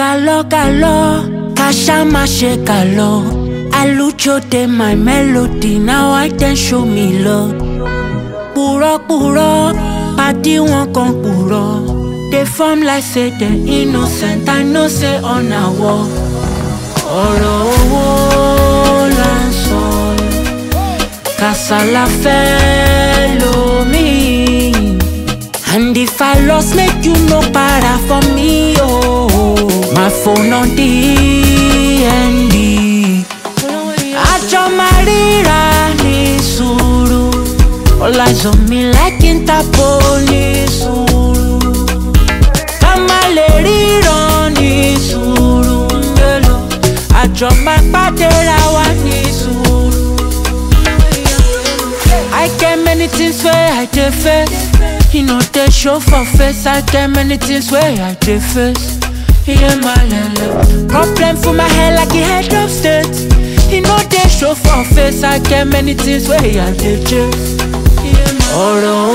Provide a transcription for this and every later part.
Galo, galo, Kasha mashe galo. I lucho de my melody, now I can show me love. Puro, puro, party one con puro. They form like say they innocent, I know say on a war. Oro lanzo, casa la fellow me. And if I lost, make you no para for me, oh. My phone on D&D. Ajo marira ni suru. All eyes on me like Interpol ni suru. Kamaleriro ni suru. Ajo mapatera wa ni suru. I get many things where I dey face. You know they show for face. I get many things where I dey face. Yeah, my lele. Problem for my head like a head of state. You know they show for face. I get many things where I dey chase. Oro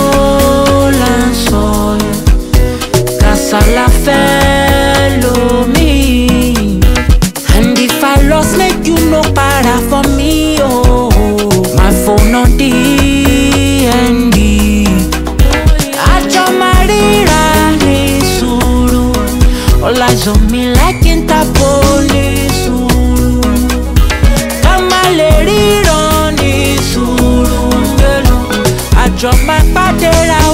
lanzo, casa la fellow me. And if I lost, make you no para for me, oh. My phone on D&D. Ajo marira ni suru. All eyes on me like Interpol ni suru. Kamaleriro ni suru. Ajo mapatera